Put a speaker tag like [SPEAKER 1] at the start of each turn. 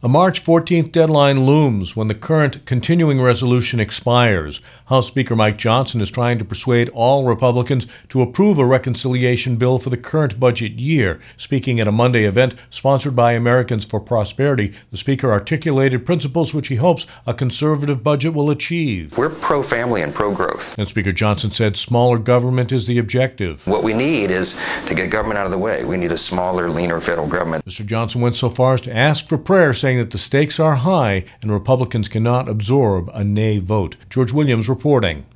[SPEAKER 1] A March 14th deadline looms when the current continuing resolution expires. House Speaker Mike Johnson is trying to persuade all Republicans to approve a reconciliation bill for the current budget year. Speaking at a Monday event sponsored by Americans for Prosperity, the Speaker articulated principles which he hopes a conservative budget will achieve.
[SPEAKER 2] We're pro-family and pro-growth.
[SPEAKER 1] And Speaker Johnson said smaller government is the objective.
[SPEAKER 2] What we need is to get government out of the way. We need a smaller, leaner federal government.
[SPEAKER 1] Mr. Johnson went so far as to ask for prayer, saying that the stakes are high and Republicans cannot absorb a nay vote. George Williams reporting.